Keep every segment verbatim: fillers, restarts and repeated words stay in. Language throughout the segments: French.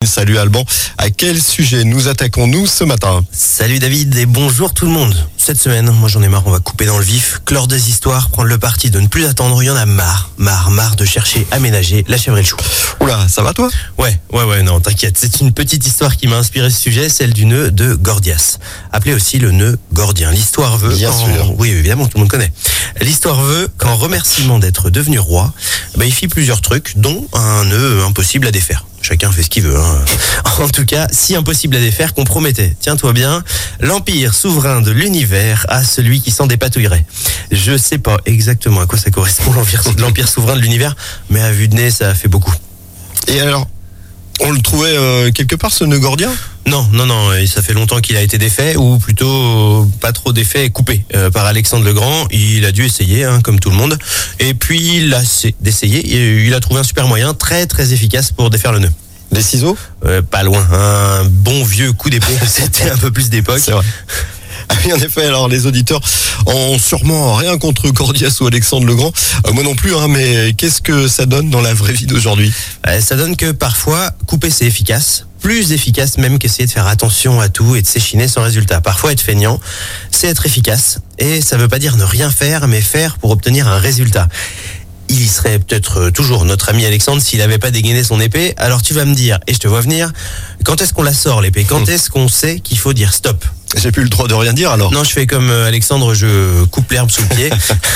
Salut Alban. À quel sujet nous attaquons-nous ce matin ? Salut David et bonjour tout le monde. Cette semaine, moi j'en ai marre, on va couper dans le vif, clore des histoires, prendre le parti de ne plus attendre. Il y en a marre, marre, marre de chercher à ménager la chèvre et le chou. Oula, ça va toi ? Ouais, ouais, ouais, non, t'inquiète. C'est une petite histoire qui m'a inspiré ce sujet, celle du nœud de Gordias. Appelé aussi le nœud gordien. L'histoire veut... Bien qu'en... sûr. Oui, évidemment, tout le monde connaît. L'histoire veut qu'en remerciement d'être devenu roi, bah, il fit plusieurs trucs, dont un nœud impossible à défaire. Chacun fait ce qu'il veut. Hein. En tout cas, si impossible à défaire qu'on promettait, tiens-toi bien, l'empire souverain de l'univers à celui qui s'en dépatouillerait. Je sais pas exactement à quoi ça correspond, l'empire, l'empire souverain de l'univers, mais à vue de nez, ça fait beaucoup. Et alors, on le trouvait euh, quelque part ce nœud gordien ? Non, non, non, et ça fait longtemps qu'il a été défait, ou plutôt euh, pas trop défait, coupé euh, par Alexandre le Grand. Il a dû essayer, hein, comme tout le monde. Et puis, il a d'essayer, et il a trouvé un super moyen, très très efficace pour défaire le nœud. Des ciseaux ? euh, Pas loin, un bon vieux coup d'épée, c'était un peu plus d'époque. C'est vrai. Ah oui, en effet, alors les auditeurs ont sûrement rien contre Gordias ou Alexandre le Grand. Euh, moi non plus, hein, mais qu'est-ce que ça donne dans la vraie vie d'aujourd'hui ? euh, Ça donne que parfois, couper c'est efficace. Plus efficace même qu'essayer de faire attention à tout et de s'échiner sans résultat. Parfois, être feignant, c'est être efficace. Et ça veut pas dire ne rien faire, mais faire pour obtenir un résultat. Il y serait peut-être toujours notre ami Alexandre s'il n'avait pas dégainé son épée. Alors tu vas me dire, et je te vois venir, quand est-ce qu'on la sort l'épée ? Quand est-ce qu'on sait qu'il faut dire stop ? J'ai plus le droit de rien dire alors ? Non, je fais comme Alexandre, je coupe l'herbe sous le pied.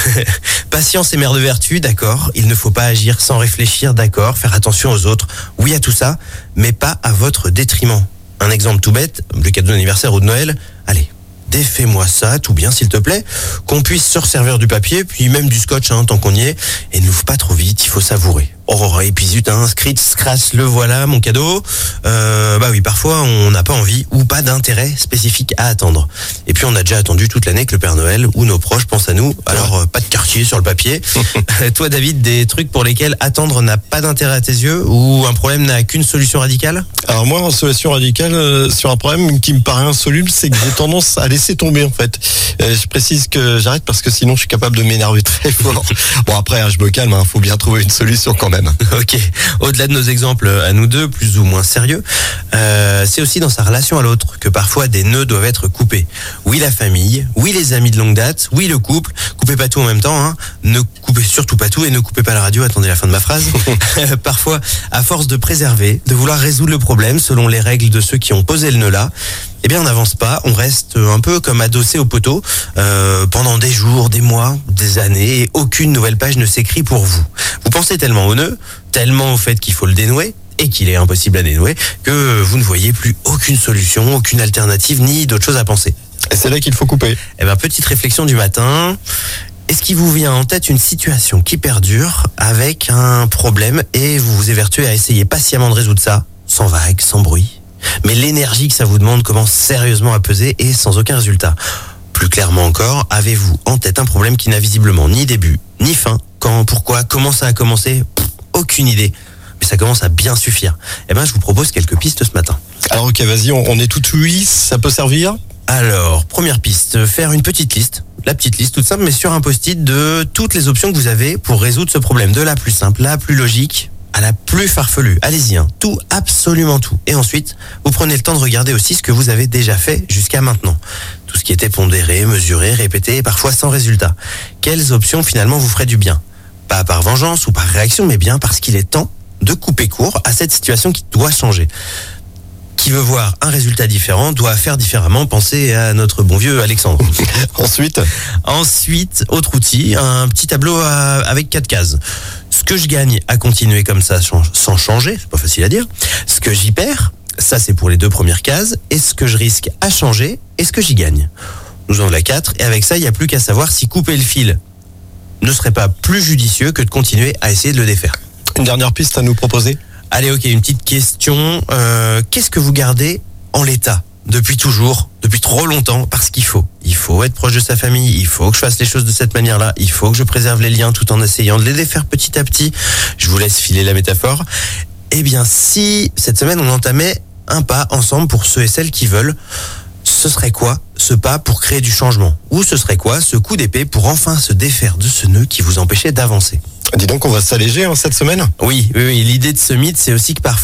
Patience est mère de vertu, d'accord. Il ne faut pas agir sans réfléchir, d'accord. Faire attention aux autres, oui à tout ça, mais pas à votre détriment. Un exemple tout bête, le cadeau d'anniversaire ou de Noël, allez, défais-moi ça, tout bien s'il te plaît, qu'on puisse se resservir du papier, puis même du scotch, hein, tant qu'on y est, et n'ouvre pas trop vite, il faut savourer. Oh, et puis zut, hein, scritch, scratch, le voilà, mon cadeau. Euh, bah oui, parfois, on n'a pas envie ou pas d'intérêt spécifique à attendre. Et puis, on a déjà attendu toute l'année que le Père Noël ou nos proches pensent à nous. Alors, euh, pas de quartier sur le papier. Toi, David, des trucs pour lesquels attendre n'a pas d'intérêt à tes yeux ou un problème n'a qu'une solution radicale ? Alors moi, en solution radicale, euh, sur un problème qui me paraît insoluble, c'est que j'ai tendance à laisser tomber en fait. Euh, je précise que j'arrête parce que sinon je suis capable de m'énerver très fort. Bon après, hein, je me calme, hein, faut bien trouver une solution quand même. Ok, au-delà de nos exemples à nous deux, plus ou moins sérieux, euh, c'est aussi dans sa relation à l'autre que parfois des nœuds doivent être coupés. Oui la famille, oui les amis de longue date, oui le couple, coupez pas tout en même temps, hein. Ne coupez surtout pas tout et ne coupez pas la radio, attendez la fin de ma phrase. Parfois, à force de préserver, de vouloir résoudre le problème selon les règles de ceux qui ont posé le nœud là, eh bien on n'avance pas, on reste un peu comme adossé au poteau euh, pendant des jours, des mois, des années, et aucune nouvelle page ne s'écrit pour vous. Vous pensez tellement au nœud, tellement au fait qu'il faut le dénouer, et qu'il est impossible à dénouer, que vous ne voyez plus aucune solution, aucune alternative, ni d'autre chose à penser. Et c'est là qu'il faut couper. Eh bien, petite réflexion du matin. Est-ce qu'il vous vient en tête une situation qui perdure avec un problème et vous vous évertuez à essayer patiemment de résoudre ça, sans vague, sans bruit ? Mais l'énergie que ça vous demande commence sérieusement à peser et sans aucun résultat. Plus clairement encore, avez-vous en tête un problème qui n'a visiblement ni début, ni fin ? Quand, pourquoi, comment ça a commencé ? Pff, aucune idée. Mais ça commence à bien suffire. Eh bien, je vous propose quelques pistes ce matin. Alors ok, vas-y, on, on est tout oui, ça peut servir ? Alors, première piste, faire une petite liste. La petite liste toute simple, mais sur un post-it de toutes les options que vous avez pour résoudre ce problème. De la plus simple, la plus logique, à la plus farfelue. Allez-y, hein. Tout, absolument tout. Et ensuite, vous prenez le temps de regarder aussi ce que vous avez déjà fait jusqu'à maintenant. Tout ce qui était pondéré, mesuré, répété, parfois sans résultat. Quelles options finalement vous feraient du bien ? Pas par vengeance ou par réaction, mais bien parce qu'il est temps de couper court à cette situation qui doit changer. Qui veut voir un résultat différent doit faire différemment. Pensez à notre bon vieux Alexandre. Ensuite Ensuite, autre outil, un petit tableau à, avec quatre cases. Ce que je gagne à continuer comme ça sans changer, c'est pas facile à dire. Ce que j'y perds, ça c'est pour les deux premières cases. Et ce que je risque à changer, et ce que j'y gagne. Nous en avons la quatre, et avec ça, il n'y a plus qu'à savoir si couper le fil ne serait pas plus judicieux que de continuer à essayer de le défaire. Une dernière piste à nous proposer ? Allez, ok, une petite question. Euh, qu'est-ce que vous gardez en l'état depuis toujours, depuis trop longtemps, parce qu'il faut. Il faut être proche de sa famille, il faut que je fasse les choses de cette manière-là, il faut que je préserve les liens tout en essayant de les défaire petit à petit. Je vous laisse filer la métaphore. Eh bien, si cette semaine on entamait un pas ensemble pour ceux et celles qui veulent, ce serait quoi ce pas pour créer du changement ? Ou ce serait quoi ce coup d'épée pour enfin se défaire de ce nœud qui vous empêchait d'avancer ? Dis donc, on va s'alléger hein, cette semaine ? Oui, oui, oui, l'idée de ce mythe, c'est aussi que parfois, il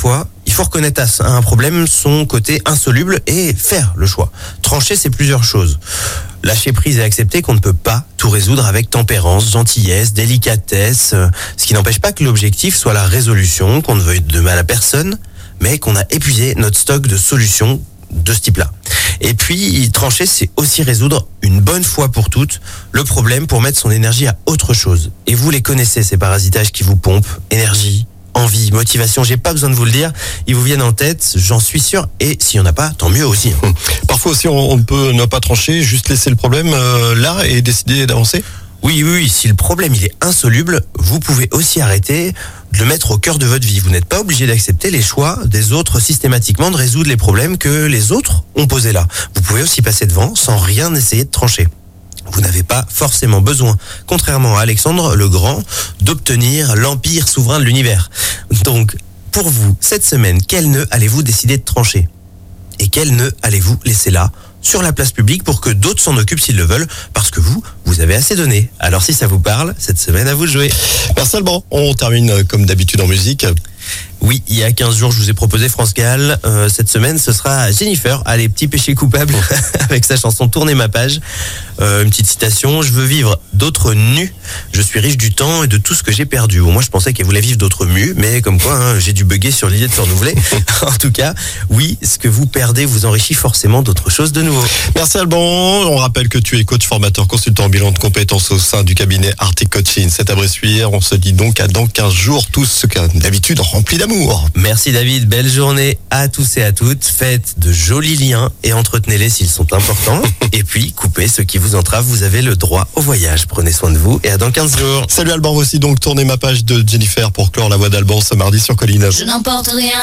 Il faut reconnaître à un problème son côté insoluble et faire le choix. Trancher, c'est plusieurs choses. Lâcher prise et accepter qu'on ne peut pas tout résoudre avec tempérance, gentillesse, délicatesse, ce qui n'empêche pas que l'objectif soit la résolution, qu'on ne veuille de mal à personne, mais qu'on a épuisé notre stock de solutions de ce type-là. Et puis, trancher, c'est aussi résoudre une bonne fois pour toutes le problème pour mettre son énergie à autre chose. Et vous les connaissez, ces parasitages qui vous pompent énergie, envie, motivation, j'ai pas besoin de vous le dire, ils vous viennent en tête, j'en suis sûr, et s'il y en a pas, tant mieux aussi. Parfois aussi, on, on peut ne pas trancher, juste laisser le problème euh, là et décider d'avancer. Oui, oui, oui, si le problème il est insoluble, vous pouvez aussi arrêter de le mettre au cœur de votre vie. Vous n'êtes pas obligé d'accepter les choix des autres systématiquement, de résoudre les problèmes que les autres ont posés là. Vous pouvez aussi passer devant sans rien essayer de trancher. Vous n'avez pas forcément besoin, contrairement à Alexandre le Grand, d'obtenir l'empire souverain de l'univers. Donc, pour vous, cette semaine, quel nœud allez-vous décider de trancher ? Et quel nœud allez-vous laisser là, sur la place publique, pour que d'autres s'en occupent s'ils le veulent, parce que vous, vous avez assez donné. Alors si ça vous parle, cette semaine, à vous de jouer. Merci Alban, on termine comme d'habitude en musique. Oui, il y a quinze jours, je vous ai proposé France Gall. Euh, cette semaine, ce sera Jennifer, allez, petit péché coupable, avec sa chanson Tournez ma page. Euh, une petite citation, je veux vivre d'autres nus. Je suis riche du temps et de tout ce que j'ai perdu. Bon, moi, je pensais qu'elle voulait vivre d'autres mus, mais comme quoi, hein, j'ai dû bugger sur l'idée de se renouveler. En tout cas, oui, ce que vous perdez vous enrichit forcément d'autres choses de nouveau. Merci Alban. On rappelle que tu es coach, formateur, consultant en bilan de compétences au sein du cabinet Arctic Coaching. C'est à Bressuire. On se dit donc à dans quinze jours, tous ce qu'à d'habitude rempli d'amour. Merci David, belle journée à tous et à toutes. Faites de jolis liens et entretenez-les s'ils sont importants. Et puis, coupez ceux qui vous entravent. Vous avez le droit au voyage. Prenez soin de vous et à dans quinze jours. Salut Alban, voici donc Tournez ma page de Jennifer pour clore la voix d'Alban ce mardi sur Colline. Je n'emporte rien,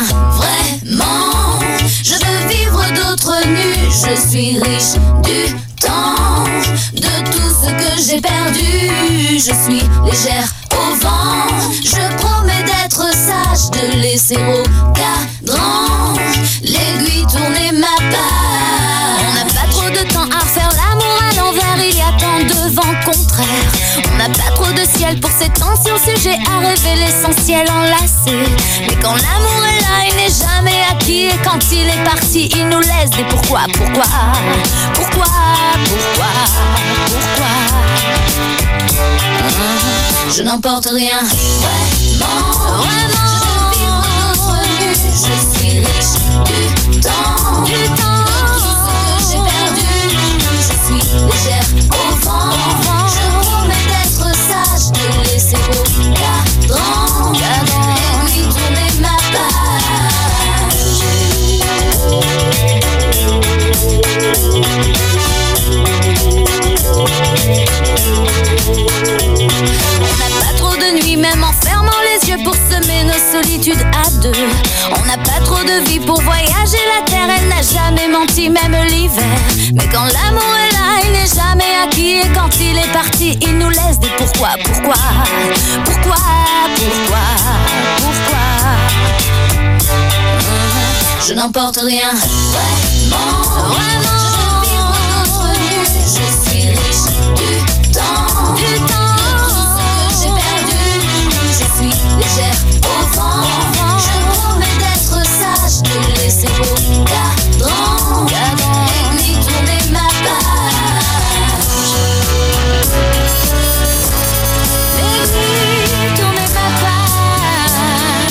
vraiment. Je veux vivre d'autres nus. Je suis riche du temps, de tout ce que j'ai perdu. Je suis légère au vent. Je promets d'être sage, de laisser au cadran l'aiguille tourner ma page. On n'a pas trop de temps à faire l'amour à l'envers. Il y a tant de vents contraires. On n'a pas trop de ciel pour ces tensions. Sujet à rêver l'essentiel enlacé. Mais quand l'amour est là, il n'est jamais acquis. Et quand il est parti, il nous laisse des pourquoi, pourquoi, pourquoi, pourquoi, pourquoi. Je n'emporte rien, vraiment, vraiment. Je veux vivre d'autres nus. Je suis riche du temps, du temps. De tout ce que j'ai perdu. Je suis légère au vent. Je promets d'être sage, de laisser au cadran l'aiguille tourner ma page. On n'a pas trop de nuit, même en fermant les yeux pour semer nos solitudes à deux. On n'a pas trop de vie pour voyager la terre, elle n'a jamais menti, même l'hiver. Mais quand l'amour est là, il n'est jamais acquis. Et quand il est parti, il nous laisse des pourquoi, pourquoi, pourquoi, pourquoi, pourquoi. Je n'emporte rien, vraiment, vraiment. Je suis riche du temps, du temps. De tout ce que j'ai perdu. Je suis légère au vent. Je promets d'être sage, de laisser au cadran l'aiguille tourner ma page. L'aiguille tourner ma page.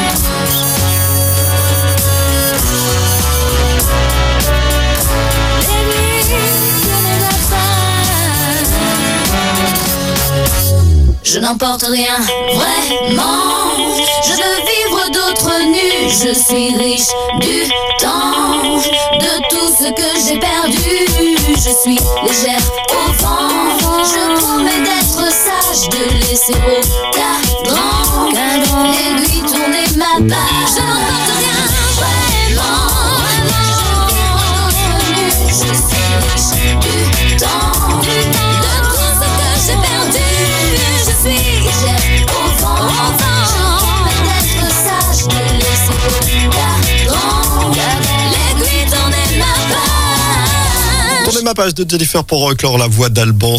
Je n'emporte rien, vraiment. Je veux vivre d'autres nus. Je suis riche du temps, de tout ce que j'ai perdu. Je suis légère au vent. Je promets d'être sage, de laisser au cadran l'aiguille tourner ma page. Je n'emporte rien, vraiment, vraiment. Je suis riche du temps, de tout ce que j'ai perdu. Je suis légère au vent, au vent. Je promets d'être sage, de laisser au cadran l'aiguille tourner ma page. Tournez ma page de Jennifer pour clore la voix d'Alban.